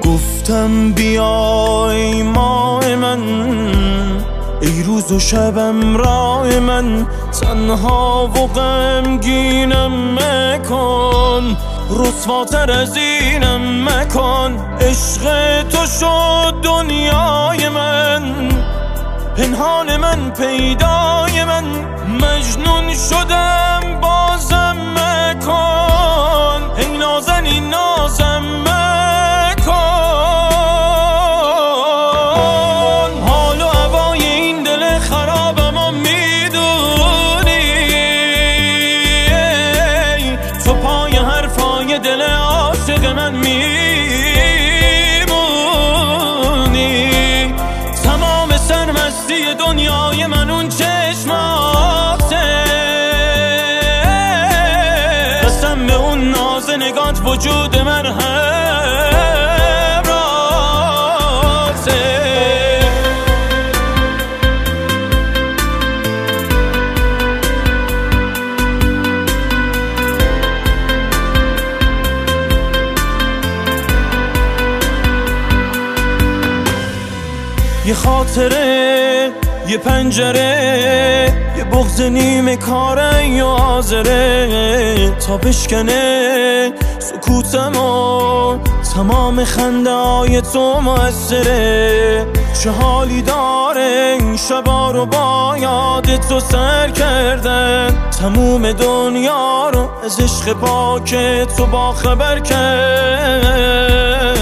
گفتم بیای ماه من، ای روز و شبم راه من، تنها و غمگینم مکن، رسواتر از اینم مکن. عشق تو شد دنیای من، پنهان من پیدای من، مجنون شدم بازم مکن، ای نازنین نازم مکن. حال و هوای این دل خرابم و میدونی، تو پای حرفای دل عاشق من میمونی. تمام سرمستی دنیای من اون چشماته، قسم به اون ناز نگات وجود من همراهته. یه خاطره، یه پنجره، یه بغض نیمه کاره و حاضره تا بشکنه سکوتم و تمام خنده های تو موثره. چه حالی داره این شبا رو با یاد تو سر کردن، تموم دنیا رو از عشق پاک تو با خبر کرد.